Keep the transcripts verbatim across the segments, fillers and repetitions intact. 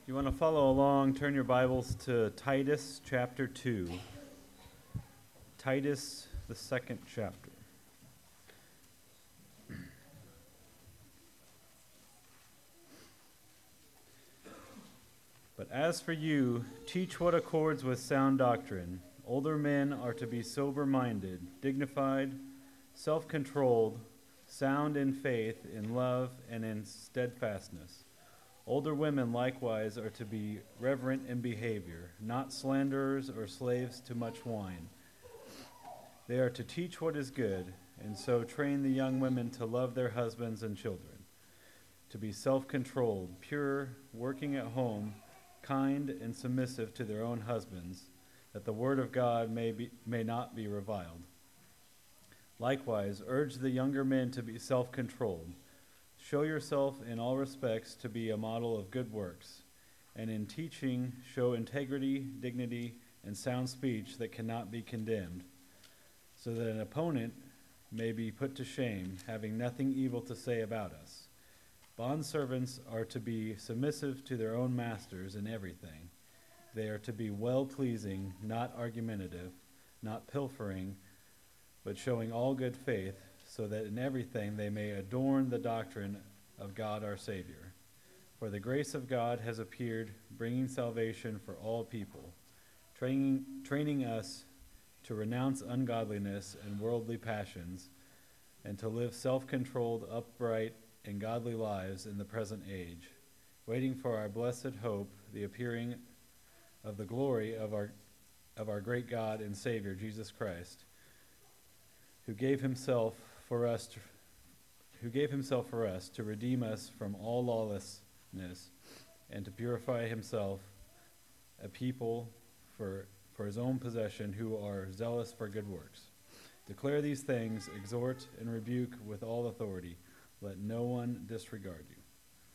You want to follow along, turn your Bibles to Titus chapter two. Titus, the second chapter. But as for you, teach what accords with sound doctrine. Older men are to be sober-minded, dignified, self-controlled, sound in faith, in love, and in steadfastness. Older women likewise are to be reverent in behavior, not slanderers or slaves to much wine. They are to teach what is good, and so train the young women to love their husbands and children, to be self-controlled, pure, working at home, kind and submissive to their own husbands, that the word of God may be, may not be reviled. Likewise, urge the younger men to be self-controlled. Show yourself in all respects to be a model of good works, and in teaching show integrity, dignity, and sound speech that cannot be condemned, so that an opponent may be put to shame, having nothing evil to say about us. Bondservants are to be submissive to their own masters in everything. They are to be well-pleasing, not argumentative, not pilfering, but showing all good faith, so that in everything they may adorn the doctrine of God our Savior. For the grace of God has appeared, bringing salvation for all people, training, training us to renounce ungodliness and worldly passions, and to live self-controlled, upright, and godly lives in the present age, waiting for our blessed hope, the appearing of the glory of our, of our great God and Savior, Jesus Christ, who gave himself for us to, who gave himself for us to redeem us from all lawlessness and to purify himself a people for for his own possession who are zealous for good works. Declare these things, exhort and rebuke with all authority. Let no one disregard you.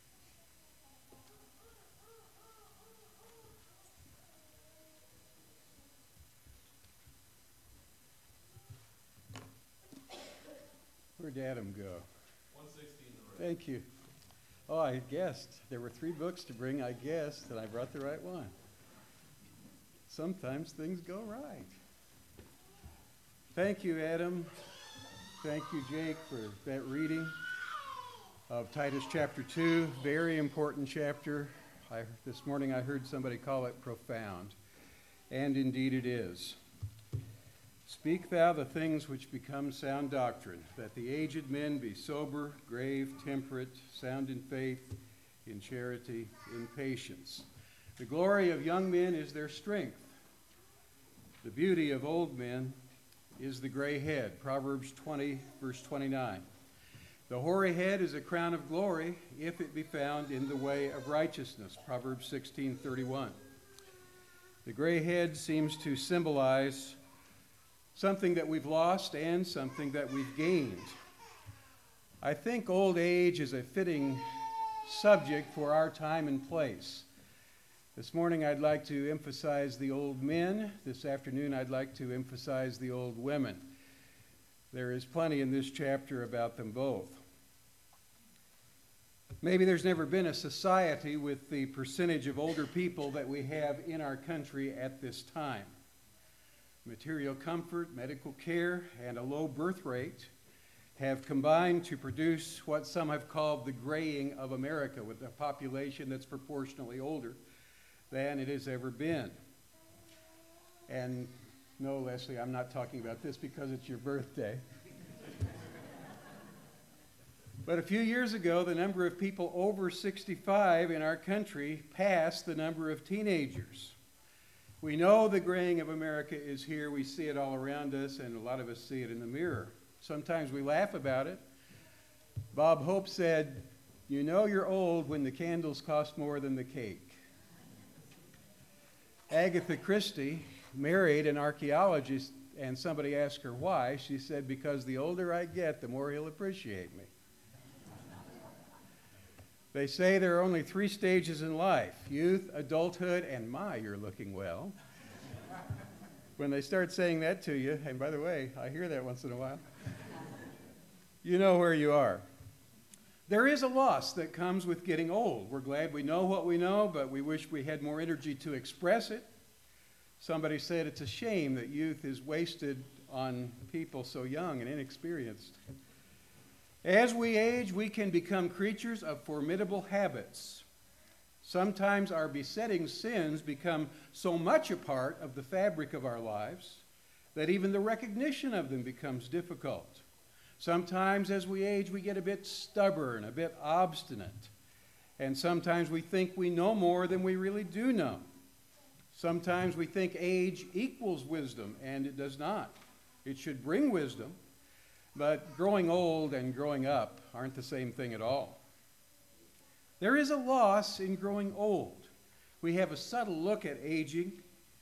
Where'd Adam go? one sixteen. Thank you. Oh, I guessed. There were three books to bring. I guessed, and I brought the right one. Sometimes things go right. Thank you, Adam. Thank you, Jake, for that reading of Titus chapter two. Very important chapter. I, this morning I heard somebody call it profound, and indeed it is. Speak thou the things which become sound doctrine, that the aged men be sober, grave, temperate, sound in faith, in charity, in patience. The glory of young men is their strength. The beauty of old men is the gray head. Proverbs twenty, verse twenty-nine. The hoary head is a crown of glory if it be found in the way of righteousness. Proverbs sixteen, thirty-one. The gray head seems to symbolize something that we've lost and something that we've gained. I think old age is a fitting subject for our time and place. This morning I'd like to emphasize the old men. This afternoon I'd like to emphasize the old women. There is plenty in this chapter about them both. Maybe there's never been a society with the percentage of older people that we have in our country at this time. Material comfort, medical care, and a low birth rate have combined to produce what some have called the graying of America, with a population that's proportionally older than it has ever been. And no, Leslie, I'm not talking about this because it's your birthday. But a few years ago, the number of people over sixty-five in our country passed the number of teenagers. We know the graying of America is here. We see it all around us, and a lot of us see it in the mirror. Sometimes we laugh about it. Bob Hope said, "You know you're old when the candles cost more than the cake." Agatha Christie married an archaeologist, and somebody asked her why. She said, "Because the older I get, the more he'll appreciate me." They say there are only three stages in life: youth, adulthood, and my, you're looking well. When they start saying that to you, and by the way, I hear that once in a while, you know where you are. There is a loss that comes with getting old. We're glad we know what we know, but we wish we had more energy to express it. Somebody said it's a shame that youth is wasted on people so young and inexperienced. As we age, we can become creatures of formidable habits. Sometimes our besetting sins become so much a part of the fabric of our lives that even the recognition of them becomes difficult. Sometimes as we age, we get a bit stubborn, a bit obstinate, and sometimes we think we know more than we really do know. Sometimes we think age equals wisdom, and it does not. It should bring wisdom, but growing old and growing up aren't the same thing at all. There is a loss in growing old. We have a subtle look at aging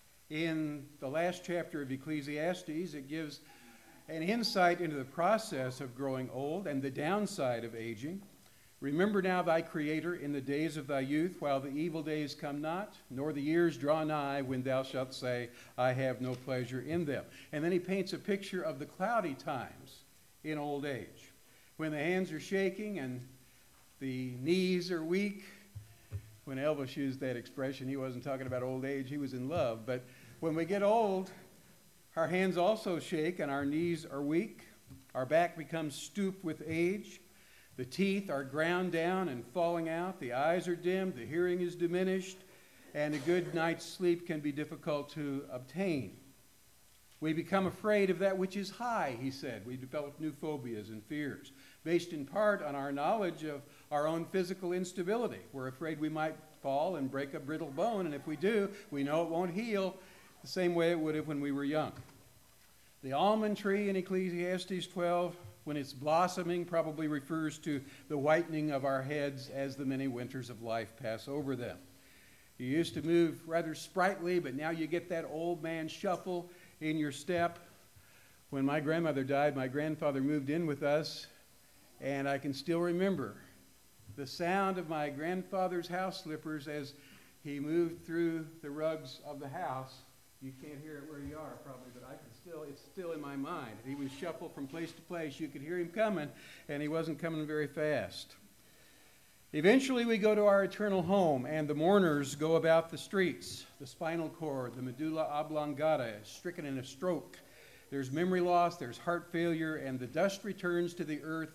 in the last chapter of Ecclesiastes. It gives an insight into the process of growing old and the downside of aging. Remember now thy Creator in the days of thy youth, while the evil days come not, nor the years draw nigh, when thou shalt say, I have no pleasure in them. And then he paints a picture of the cloudy times in old age, when the hands are shaking and the knees are weak. When Elvis used that expression, he wasn't talking about old age, he was in love. But when we get old, our hands also shake and our knees are weak. Our back becomes stooped with age. The teeth are ground down and falling out. The eyes are dimmed. The hearing is diminished. And a good night's sleep can be difficult to obtain. We become afraid of that which is high, he said. We develop new phobias and fears, based in part on our knowledge of our own physical instability. We're afraid we might fall and break a brittle bone, and if we do, we know it won't heal the same way it would have when we were young. The almond tree in Ecclesiastes twelve, when it's blossoming, probably refers to the whitening of our heads as the many winters of life pass over them. You used to move rather sprightly, but now you get that old man shuffle in your step. When my grandmother died, my grandfather moved in with us, and I can still remember the sound of my grandfather's house slippers as he moved through the rugs of the house. You can't hear it where you are probably, but I can still, it's still in my mind. He would shuffle from place to place. You could hear him coming, and he wasn't coming very fast. Eventually we go to our eternal home, and the mourners go about the streets. The spinal cord, the medulla oblongata is stricken in a stroke. There's memory loss, there's heart failure, and the dust returns to the earth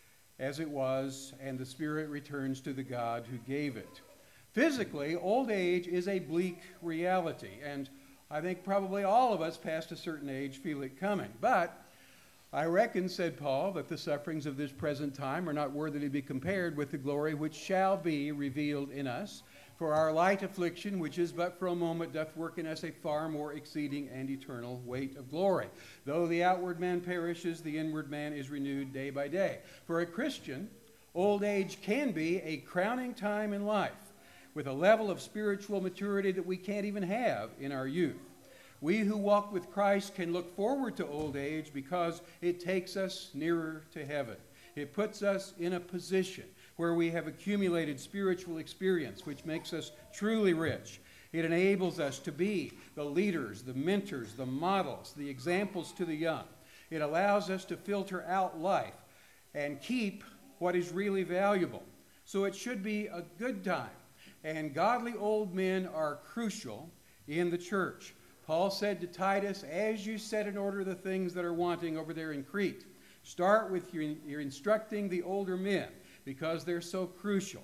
as it was, and the spirit returns to the God who gave it. Physically, old age is a bleak reality, and I think probably all of us past a certain age feel it coming. But I reckon, said Paul, that the sufferings of this present time are not worthy to be compared with the glory which shall be revealed in us. For our light affliction, which is but for a moment, doth work in us a far more exceeding and eternal weight of glory. Though the outward man perishes, the inward man is renewed day by day. For a Christian, old age can be a crowning time in life, with a level of spiritual maturity that we can't even have in our youth. We who walk with Christ can look forward to old age because it takes us nearer to heaven. It puts us in a position where we have accumulated spiritual experience, which makes us truly rich. It enables us to be the leaders, the mentors, the models, the examples to the young. It allows us to filter out life and keep what is really valuable. So it should be a good time. And godly old men are crucial in the church. Paul said to Titus, as you set in order the things that are wanting over there in Crete, start with your, your instructing the older men, because they're so crucial.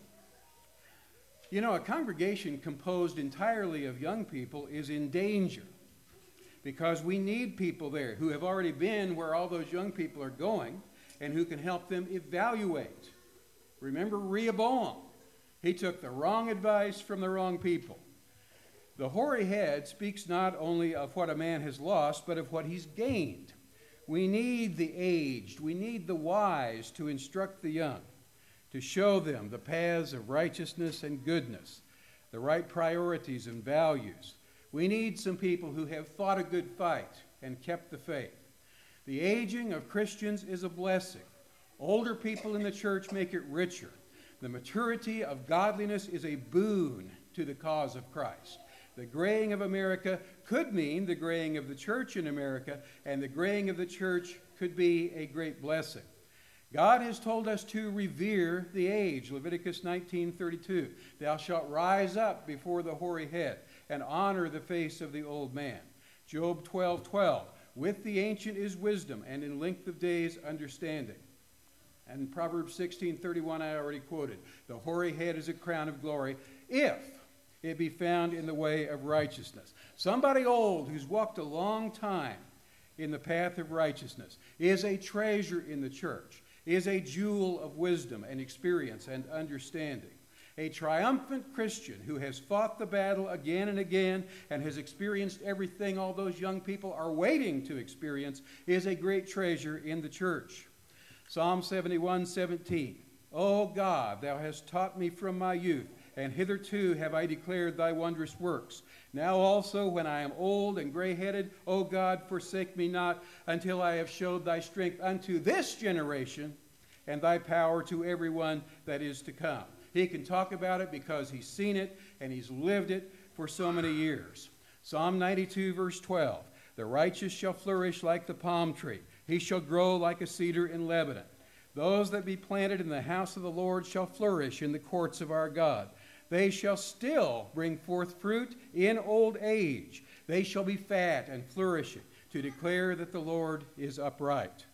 You know, a congregation composed entirely of young people is in danger, because we need people there who have already been where all those young people are going and who can help them evaluate. Remember Rehoboam. He took the wrong advice from the wrong people. The hoary head speaks not only of what a man has lost, but of what he's gained. We need the aged, we need the wise to instruct the young, to show them the paths of righteousness and goodness, the right priorities and values. We need some people who have fought a good fight and kept the faith. The aging of Christians is a blessing. Older people in the church make it richer. The maturity of godliness is a boon to the cause of Christ. The graying of America could mean the graying of the church in America, and the graying of the church could be a great blessing. God has told us to revere the age. Leviticus nineteen thirty-two. Thou shalt rise up before the hoary head and honor the face of the old man. Job twelve twelve. With the ancient is wisdom, and in length of days understanding. And Proverbs sixteen thirty-one I already quoted. The hoary head is a crown of glory, if it be found in the way of righteousness. Somebody old who's walked a long time in the path of righteousness is a treasure in the church, is a jewel of wisdom and experience and understanding. A triumphant Christian who has fought the battle again and again and has experienced everything all those young people are waiting to experience is a great treasure in the church. Psalm seventy-one seventeen. O God, thou hast taught me from my youth, and hitherto have I declared thy wondrous works. Now also, when I am old and gray-headed, O God, forsake me not, until I have showed thy strength unto this generation, and thy power to everyone that is to come. He can talk about it because he's seen it, and he's lived it for so many years. Psalm ninety-two, verse twelve. The righteous shall flourish like the palm tree. He shall grow like a cedar in Lebanon. Those that be planted in the house of the Lord shall flourish in the courts of our God. They shall still bring forth fruit in old age. They shall be fat and flourishing, to declare that the Lord is upright.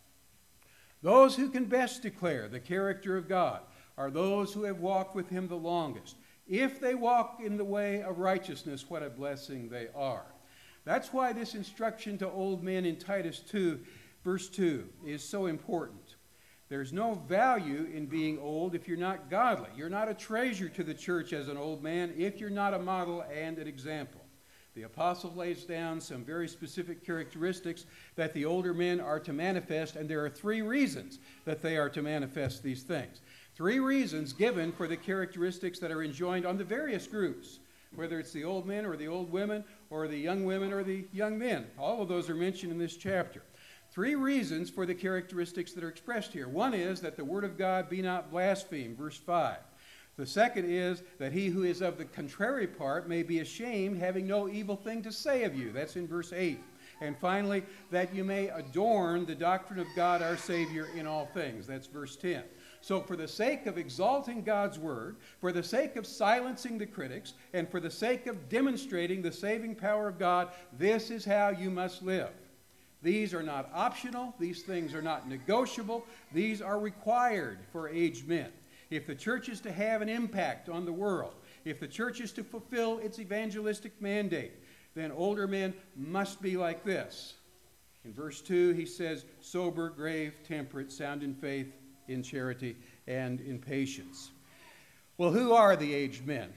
Those who can best declare the character of God are those who have walked with him the longest. If they walk in the way of righteousness, what a blessing they are. That's why this instruction to old men in Titus two, verse two, is so important. There's no value in being old if you're not godly. You're not a treasure to the church as an old man if you're not a model and an example. The apostle lays down some very specific characteristics that the older men are to manifest, and there are three reasons that they are to manifest these things. Three reasons given for the characteristics that are enjoined on the various groups, whether it's the old men or the old women or the young women or the young men. All of those are mentioned in this chapter. Three reasons for the characteristics that are expressed here. One is that the word of God be not blasphemed, verse five. The second is that he who is of the contrary part may be ashamed, having no evil thing to say of you. That's in verse eight. And finally, that you may adorn the doctrine of God our Savior in all things. That's verse ten. So for the sake of exalting God's word, for the sake of silencing the critics, and for the sake of demonstrating the saving power of God, this is how you must live. These are not optional. These things are not negotiable. These are required for aged men. If the church is to have an impact on the world, if the church is to fulfill its evangelistic mandate, then older men must be like this. In verse two, he says, sober, grave, temperate, sound in faith, in charity, and in patience. Well, who are the aged men?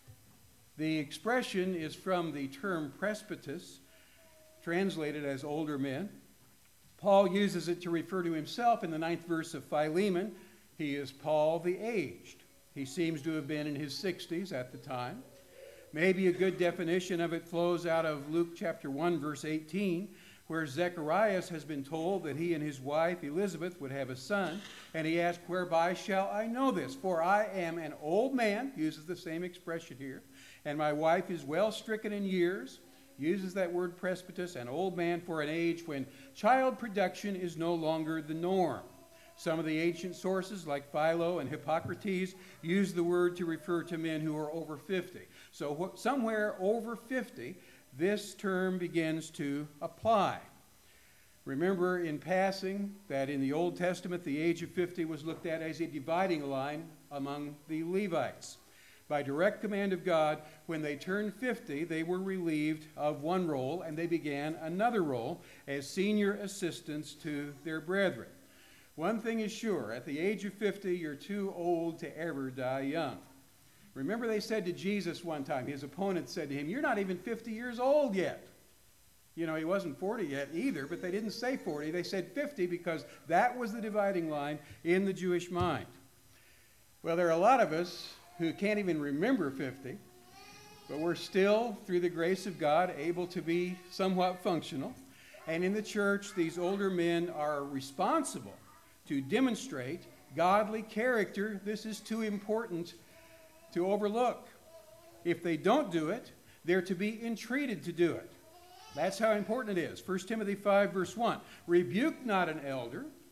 The expression is from the term presbytus, translated as older men. Paul uses it to refer to himself in the ninth verse of Philemon. He is Paul the aged. He seems to have been in his sixties at the time. Maybe a good definition of it flows out of Luke chapter one, verse eighteen, where Zacharias has been told that he and his wife Elizabeth would have a son, and he asked, whereby shall I know this? For I am an old man, uses the same expression here, and my wife is well stricken in years, uses that word presbytus, an old man for an age when child production is no longer the norm. Some of the ancient sources, like Philo and Hippocrates, use the word to refer to men who are over fifty. So somewhere over fifty, this term begins to apply. Remember in passing that in the Old Testament, the age of fifty was looked at as a dividing line among the Levites. By direct command of God, when they turned fifty, they were relieved of one role, and they began another role as senior assistants to their brethren. One thing is sure, at the age of fifty, you're too old to ever die young. Remember they said to Jesus one time, his opponent said to him, you're not even fifty years old yet. You know, he wasn't forty yet either, but they didn't say forty. They said fifty because that was the dividing line in the Jewish mind. Well, there are a lot of us who can't even remember fifty, but we're still, through the grace of God, able to be somewhat functional. And in the church, these older men are responsible to demonstrate godly character. This is too important to overlook. If they don't do it, they're to be entreated to do it. That's how important it is. First Timothy five, verse one. Rebuke not an elder,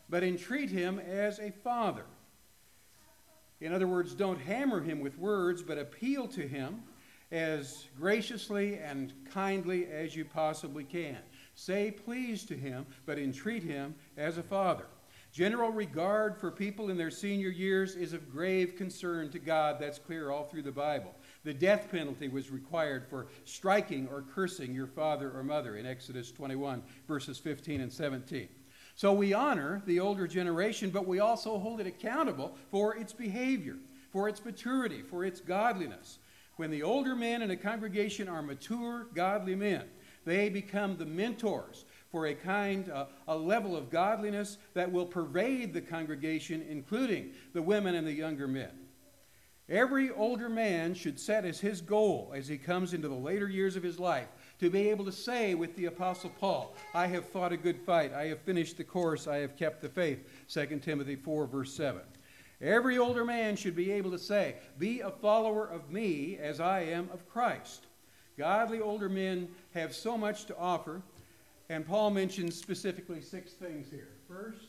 but entreat him as a father. In other words, don't hammer him with words, but appeal to him as graciously and kindly as you possibly can. Say please to him, but entreat him as a father. General regard for people in their senior years is of grave concern to God. That's clear all through the Bible. The death penalty was required for striking or cursing your father or mother in Exodus twenty-one, verses fifteen and seventeen. So we honor the older generation, but we also hold it accountable for its behavior, for its maturity, for its godliness. When the older men in a congregation are mature, godly men, they become the mentors for a kind, uh, a level of godliness that will pervade the congregation, including the women and the younger men. Every older man should set as his goal as he comes into the later years of his life to be able to say with the Apostle Paul, I have fought a good fight, I have finished the course, I have kept the faith, Second Timothy four, verse seven. Every older man should be able to say, be a follower of me as I am of Christ. Godly older men have so much to offer, and Paul mentions specifically six things here. First,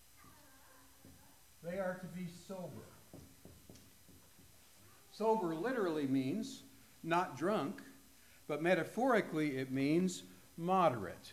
they are to be sober. Sober literally means not drunk, but metaphorically it means moderate,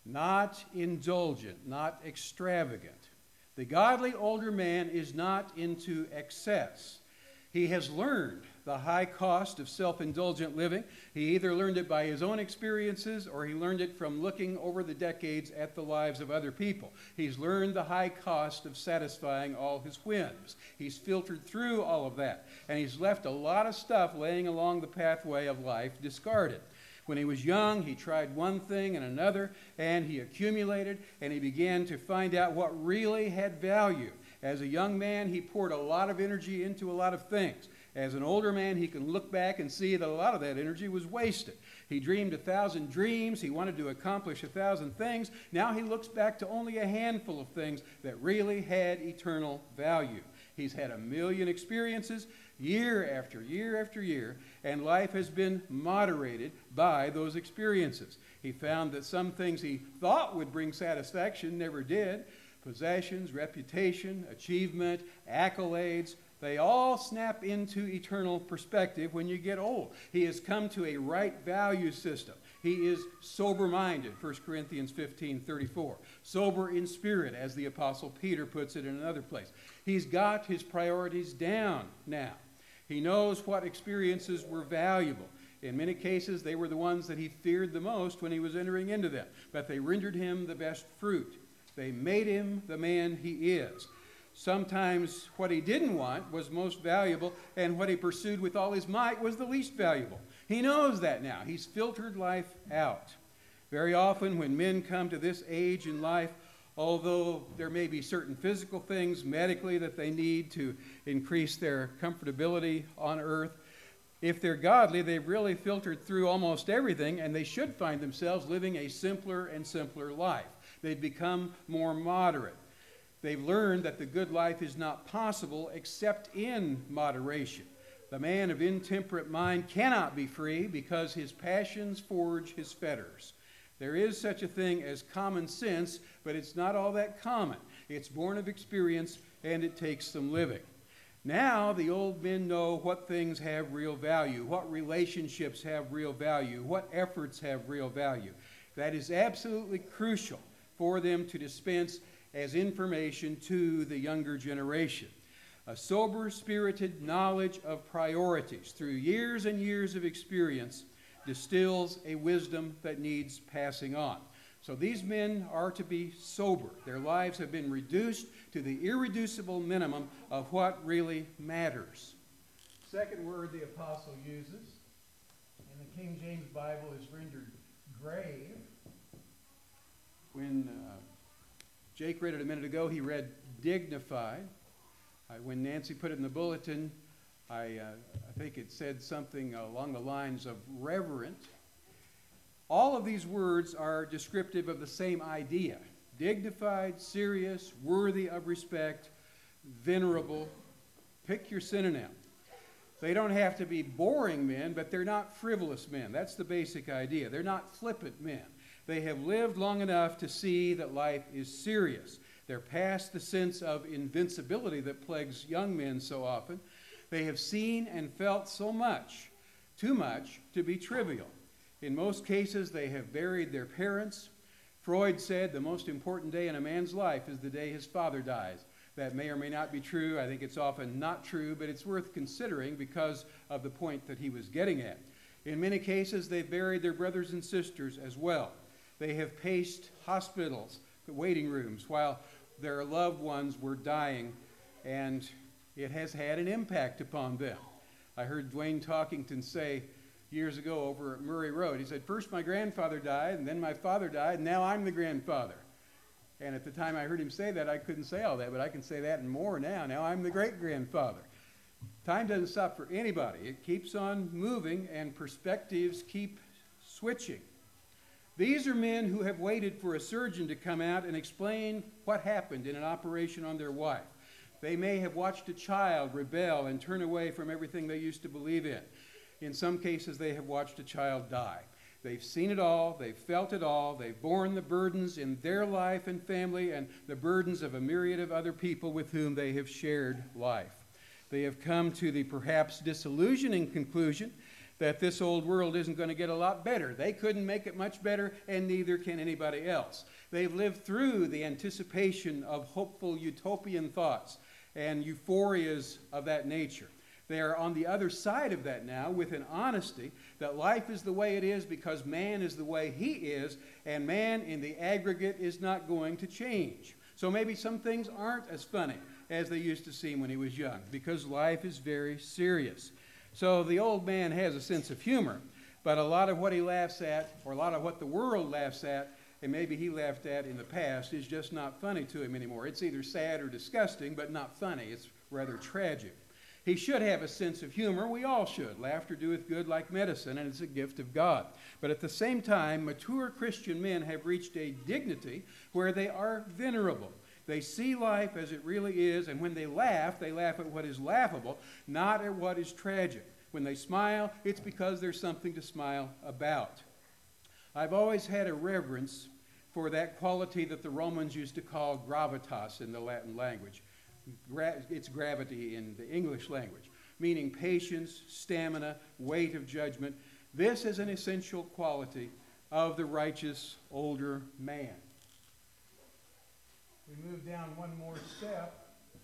not indulgent, not extravagant. The godly older man is not into excess. He has learned the high cost of self-indulgent living. He either learned it by his own experiences or he learned it from looking over the decades at the lives of other people. He's learned the high cost of satisfying all his whims. He's filtered through all of that, and he's left a lot of stuff laying along the pathway of life discarded. When he was young, he tried one thing and another, and he accumulated, and he began to find out what really had value. As a young man, he poured a lot of energy into a lot of things. As an older man, he can look back and see that a lot of that energy was wasted. He dreamed a thousand dreams. He wanted to accomplish a thousand things. Now he looks back to only a handful of things that really had eternal value. He's had a million experiences year after year after year, and life has been moderated by those experiences. He found that some things he thought would bring satisfaction never did. Possessions, reputation, achievement, accolades, they all snap into eternal perspective when you get old. He has come to a right value system. He is sober-minded, First Corinthians fifteen thirty-four. Sober in spirit, as the Apostle Peter puts it in another place. He's got his priorities down now. He knows what experiences were valuable. In many cases, they were the ones that he feared the most when he was entering into them, but they rendered him the best fruit. They made him the man he is. Sometimes what he didn't want was most valuable, and what he pursued with all his might was the least valuable. He knows that now. He's filtered life out. Very often when men come to this age in life, although there may be certain physical things medically that they need to increase their comfortability on earth, if they're godly, they've really filtered through almost everything, and they should find themselves living a simpler and simpler life. They've become more moderate. They've learned that the good life is not possible except in moderation. The man of intemperate mind cannot be free because his passions forge his fetters. There is such a thing as common sense, but it's not all that common. It's born of experience, and it takes some living. Now the old men know what things have real value, what relationships have real value, what efforts have real value. That is absolutely crucial for them to dispense as information to the younger generation. A sober-spirited knowledge of priorities through years and years of experience distills a wisdom that needs passing on. So these men are to be sober. Their lives have been reduced to the irreducible minimum of what really matters. Second word the apostle uses in the King James Bible is rendered grave. When uh, Jake read it a minute ago, he read dignified. Uh, when Nancy put it in the bulletin, I, uh, I think it said something along the lines of reverent. All of these words are descriptive of the same idea. Dignified, serious, worthy of respect, venerable. Pick your synonym. They don't have to be boring men, but they're not frivolous men. That's the basic idea. They're not flippant men. They have lived long enough to see that life is serious. They're past the sense of invincibility that plagues young men so often. They have seen and felt so much, too much, to be trivial. In most cases, they have buried their parents. Freud said the most important day in a man's life is the day his father dies. That may or may not be true. I think it's often not true, but it's worth considering because of the point that he was getting at. In many cases, they've buried their brothers and sisters as well. They have paced hospitals, the waiting rooms, while their loved ones were dying, and it has had an impact upon them. I heard Dwayne Talkington say years ago over at Murray Road, he said, first my grandfather died, and then my father died, and now I'm the grandfather. And at the time I heard him say that, I couldn't say all that, but I can say that and more now. Now I'm the great-grandfather. Time doesn't stop for anybody. It keeps on moving, and perspectives keep switching. These are men who have waited for a surgeon to come out and explain what happened in an operation on their wife. They may have watched a child rebel and turn away from everything they used to believe in. In some cases, they have watched a child die. They've seen it all, they've felt it all, they've borne the burdens in their life and family and the burdens of a myriad of other people with whom they have shared life. They have come to the perhaps disillusioning conclusion that this old world isn't going to get a lot better. They couldn't make it much better, and neither can anybody else. They've lived through the anticipation of hopeful utopian thoughts and euphorias of that nature. They are on the other side of that now with an honesty that life is the way it is because man is the way he is, and man in the aggregate is not going to change. So maybe some things aren't as funny as they used to seem when he was young, because life is very serious. So the old man has a sense of humor, but a lot of what he laughs at, or a lot of what the world laughs at, and maybe he laughed at in the past, is just not funny to him anymore. It's either sad or disgusting, but not funny. It's rather tragic. He should have a sense of humor. We all should. Laughter doeth good like medicine, and it's a gift of God. But at the same time, mature Christian men have reached a dignity where they are venerable. They see life as it really is, and when they laugh, they laugh at what is laughable, not at what is tragic. When they smile, it's because there's something to smile about. I've always had a reverence for that quality that the Romans used to call gravitas in the Latin language. Gra- it's gravity in the English language, meaning patience, stamina, weight of judgment. This is an essential quality of the righteous older man. We move down one more step.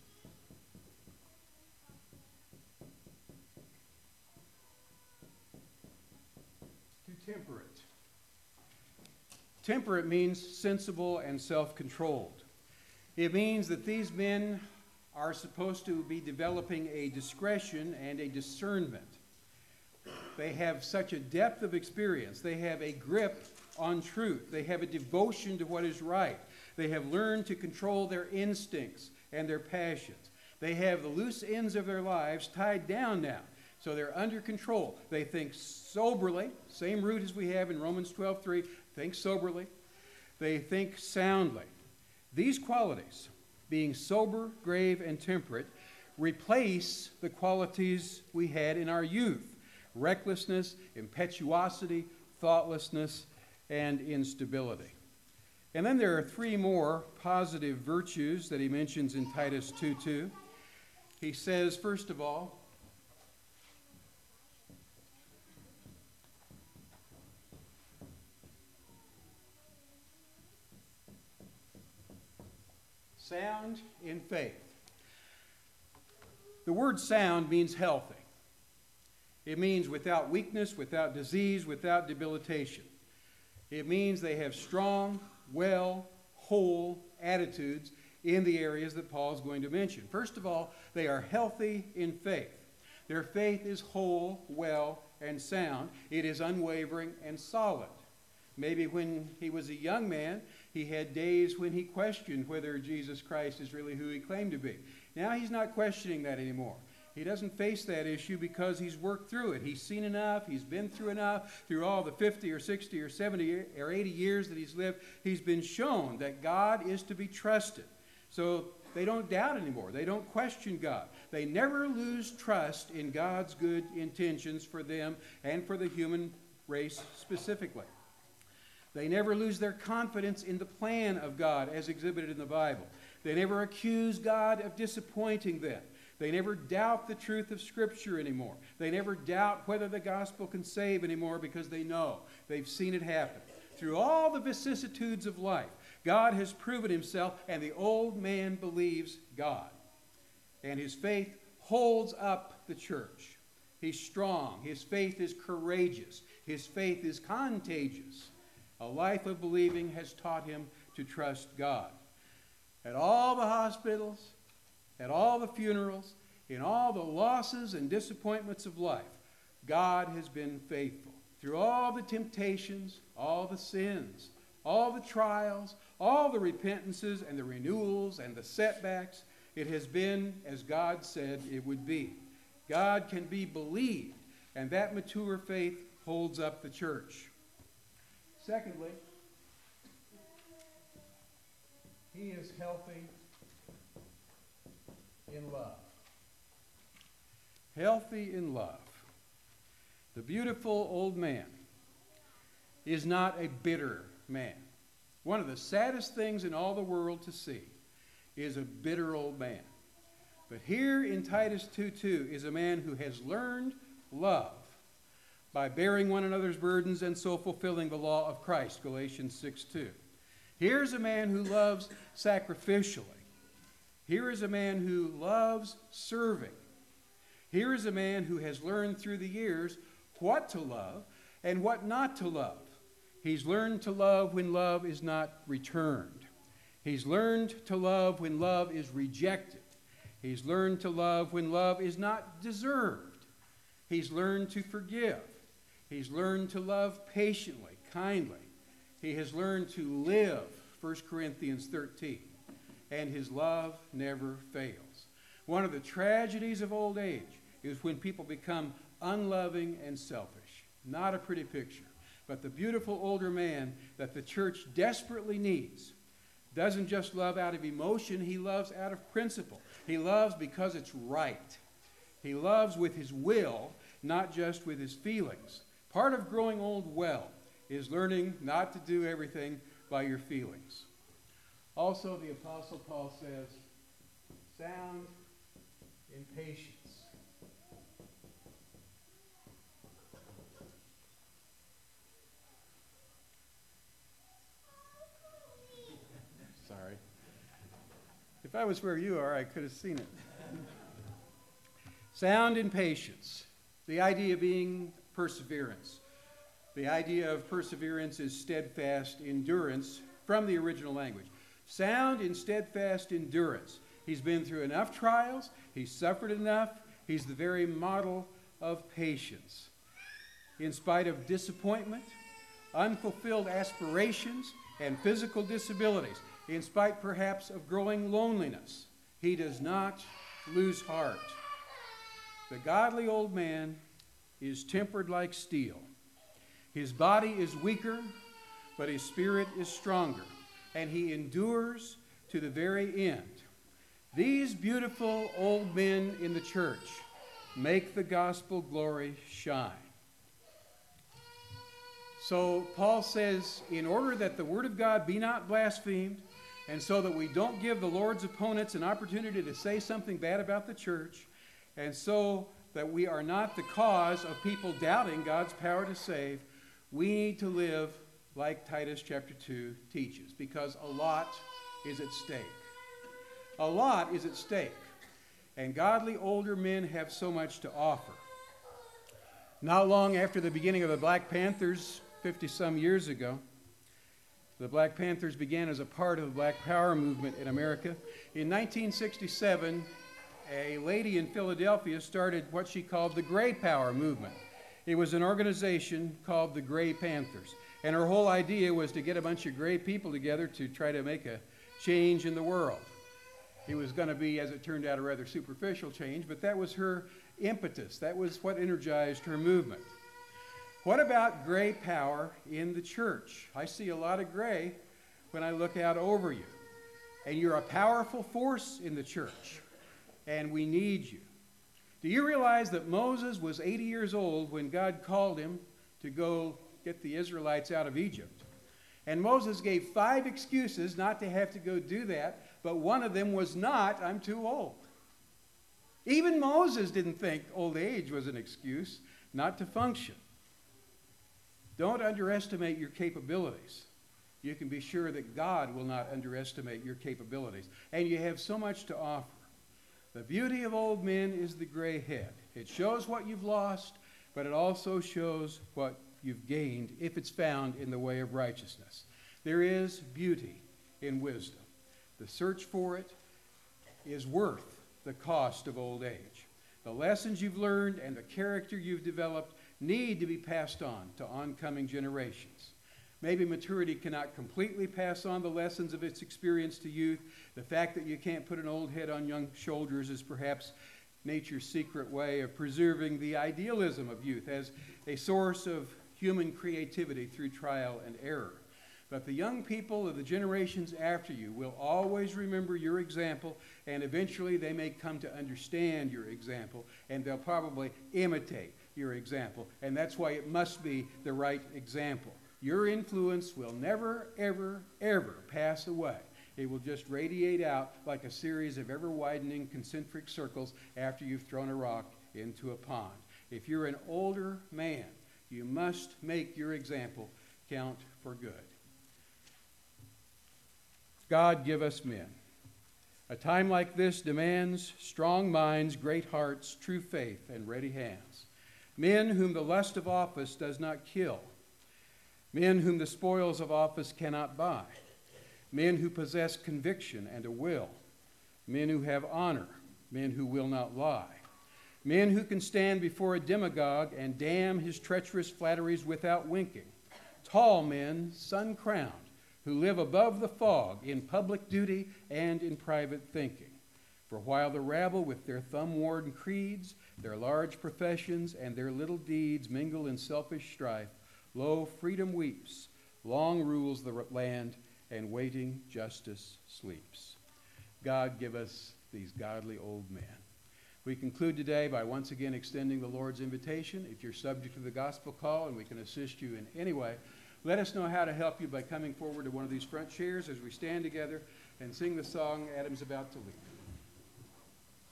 To temperate. Temperate means sensible and self-controlled. It means that these men are supposed to be developing a discretion and a discernment. They have such a depth of experience. They have a grip on truth. They have a devotion to what is right. They have learned to control their instincts and their passions. They have the loose ends of their lives tied down now, so they're under control. They think soberly, same root as we have in Romans twelve three, think soberly. They think soundly. These qualities, being sober, grave, and temperate, replace the qualities we had in our youth: recklessness, impetuosity, thoughtlessness, and instability. And then there are three more positive virtues that he mentions in Titus two two. He says, first of all, sound in faith. The word sound means healthy. It means without weakness, without disease, without debilitation. It means they have strong, well, whole attitudes in the areas that Paul is going to mention. First of all, they are healthy in faith. Their faith is whole, well, and sound. It is unwavering and solid. Maybe when he was a young man, he had days when he questioned whether Jesus Christ is really who he claimed to be. Now he's not questioning that anymore. He doesn't face that issue because he's worked through it. He's seen enough. He's been through enough. Through all the fifty or sixty or seventy or eighty years that he's lived, he's been shown that God is to be trusted. So they don't doubt anymore. They don't question God. They never lose trust in God's good intentions for them and for the human race specifically. They never lose their confidence in the plan of God as exhibited in the Bible. They never accuse God of disappointing them. They never doubt the truth of Scripture anymore. They never doubt whether the gospel can save anymore because they know. They've seen it happen. Through all the vicissitudes of life, God has proven himself, and the old man believes God. And his faith holds up the church. He's strong. His faith is courageous. His faith is contagious. A life of believing has taught him to trust God. At all the hospitals, at all the funerals, in all the losses and disappointments of life, God has been faithful. Through all the temptations, all the sins, all the trials, all the repentances and the renewals and the setbacks, it has been as God said it would be. God can be believed, and that mature faith holds up the church. Secondly, he is healthy in love. Healthy in love. The beautiful old man is not a bitter man. One of the saddest things in all the world to see is a bitter old man. But here in Titus two two is a man who has learned love by bearing one another's burdens and so fulfilling the law of Christ, Galatians six two. Here's a man who loves sacrificially. Here is a man who loves serving. Here is a man who has learned through the years what to love and what not to love. He's learned to love when love is not returned. He's learned to love when love is rejected. He's learned to love when love is not deserved. He's learned to forgive. He's learned to love patiently, kindly. He has learned to live, First Corinthians thirteen, and his love never fails. One of the tragedies of old age is when people become unloving and selfish. Not a pretty picture. But the beautiful older man that the church desperately needs doesn't just love out of emotion, he loves out of principle. He loves because it's right. He loves with his will, not just with his feelings. Part of growing old well is learning not to do everything by your feelings. Also, the Apostle Paul says, sound in patience. Sorry. If I was where you are, I could have seen it. Sound in patience. The idea being perseverance. The idea of perseverance is steadfast endurance from the original language. Sound in steadfast endurance. He's been through enough trials. He's suffered enough. He's the very model of patience. In spite of disappointment, unfulfilled aspirations, and physical disabilities, in spite perhaps of growing loneliness, he does not lose heart. The godly old man is tempered like steel. His body is weaker, but his spirit is stronger, and he endures to the very end. These beautiful old men in the church make the gospel glory shine. So Paul says, in order that the word of God be not blasphemed, and so that we don't give the Lord's opponents an opportunity to say something bad about the church, and so that we are not the cause of people doubting God's power to save, we need to live like Titus chapter two teaches, because a lot is at stake. A lot is at stake, and godly older men have so much to offer. Not long after the beginning of the Black Panthers, fifty-some years ago, the Black Panthers began as a part of the Black Power movement in America. In nineteen sixty-seven, a lady in Philadelphia started what she called the Gray Power movement. It was an organization called the Gray Panthers. And her whole idea was to get a bunch of gray people together to try to make a change in the world. It was going to be, as it turned out, a rather superficial change, but that was her impetus. That was what energized her movement. What about gray power in the church? I see a lot of gray when I look out over you. And you're a powerful force in the church, and we need you. Do you realize that Moses was eighty years old when God called him to go get the Israelites out of Egypt? And Moses gave five excuses not to have to go do that, but one of them was not, I'm too old. Even Moses didn't think old age was an excuse not to function. Don't underestimate your capabilities. You can be sure that God will not underestimate your capabilities. And you have so much to offer. The beauty of old men is the gray head. It shows what you've lost, but it also shows what you've gained if it's found in the way of righteousness. There is beauty in wisdom. The search for it is worth the cost of old age. The lessons you've learned and the character you've developed need to be passed on to oncoming generations. Maybe maturity cannot completely pass on the lessons of its experience to youth. The fact that you can't put an old head on young shoulders is perhaps nature's secret way of preserving the idealism of youth as a source of human creativity through trial and error. But the young people of the generations after you will always remember your example, and eventually they may come to understand your example, and they'll probably imitate your example. And that's why it must be the right example. Your influence will never, ever, ever pass away. It will just radiate out like a series of ever-widening concentric circles after you've thrown a rock into a pond. If you're an older man, you must make your example count for good. God, give us men. A time like this demands strong minds, great hearts, true faith, and ready hands. Men whom the lust of office does not kill. Men whom the spoils of office cannot buy. Men who possess conviction and a will. Men who have honor. Men who will not lie. Men who can stand before a demagogue and damn his treacherous flatteries without winking. Tall men, sun-crowned, who live above the fog in public duty and in private thinking. For while the rabble with their thumb-worn creeds, their large professions, and their little deeds mingle in selfish strife, lo, freedom weeps, long rules the land, and waiting justice sleeps. God, give us these godly old men. We conclude today by once again extending the Lord's invitation. If you're subject to the gospel call and we can assist you in any way, let us know how to help you by coming forward to one of these front chairs as we stand together and sing the song Adam's about to lead.